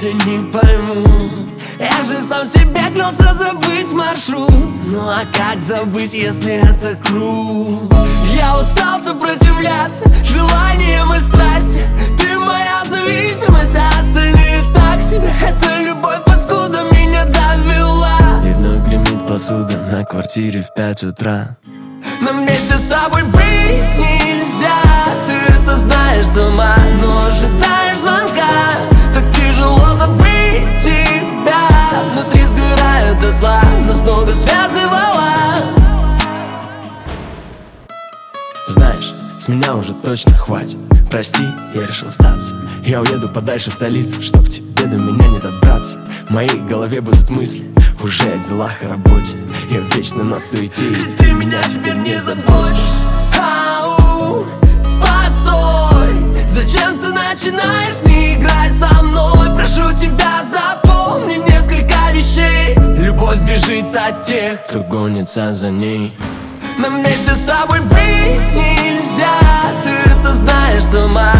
все не пойму. Я же сам себе клялся забыть маршрут. Ну а как забыть, если это круг? Я устал сопротивляться желаниям и страсти. Ты моя зависимость, а остальные так себе. Это любовь, паскуда, меня довела. И вновь гремит посуда на квартире в 5 утра. Нам вместе с тобой быть нельзя. Ты это знаешь сама, но ожидаешь звонка. Так тяжело забыть тебя. Внутри сгорает дотла, нас много связывало. Знаешь, с меня уже точно хватит. Прости, я решил сдаться. Я уеду подальше в столицу, чтоб тебе до меня не добраться. В моей голове будут мысли уже о делах и работе. Я вечно на суете, и ты меня теперь не забудешь. Ау, постой, зачем ты начинаешь, не играй со мной. Прошу тебя, запомни несколько вещей. Любовь бежит от тех, кто гонится за ней. Нам вместе с тобой быть нельзя. Ты это знаешь сама,